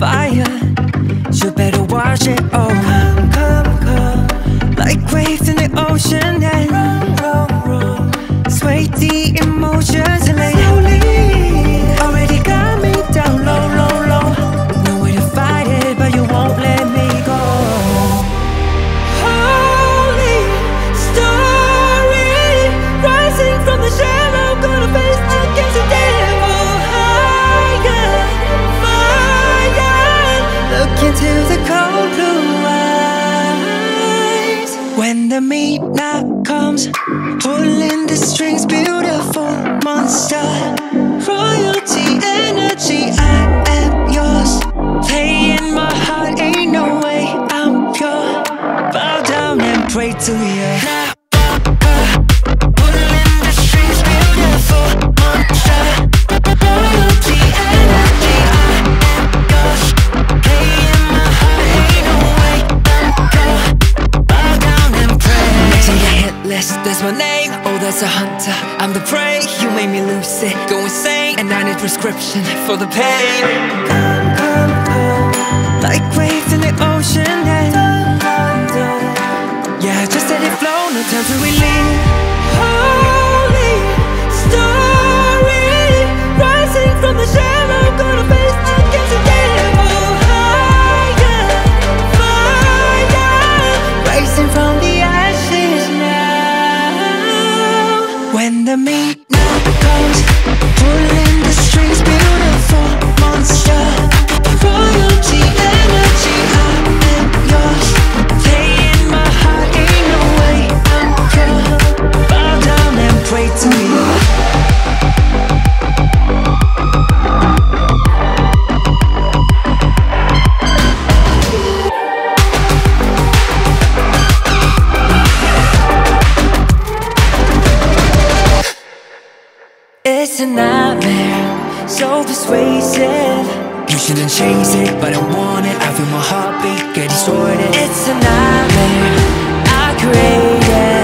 fire. You better watch it. Oh, come, come, come, like waves in the ocean and run, sway the emotions and like slowly already got me down low, low, low. No way to fight it, but you won't let me go. Holy story, rising from the shadow, gonna face against the devil. Higher, fire, look into the cold blue eyes. When the midnight comes, pulling the strings, beautiful monster, royalty energy, I am yours. Playing my heart, ain't no way I'm pure. Bow down and pray to you. Now, pulling the strings, beautiful monster, royalty energy, I am yours. Playing my heart, ain't no way I'm pure. Bow down and pray. Next on the hit list, there's my name. Oh, that's a hunter, I'm the prey. You made me lose it, go insane, and I need prescription for the pain. Come, come, come, like waves in the ocean and thunder. Yeah, just let it flow, no time to relieve. Holy story, rising from the shadow, gonna face against the devil. Higher, fire, rising from the ashes now. When the midnight comes, pulling the strings, beautiful monster, royalty energy, I am yours. Playing my heart, ain't no way I'm pure. Bow down and pray to me. It's a nightmare, so persuasive. You shouldn't chase it, but I want it. I feel my heartbeat get distorted. It's a nightmare I created.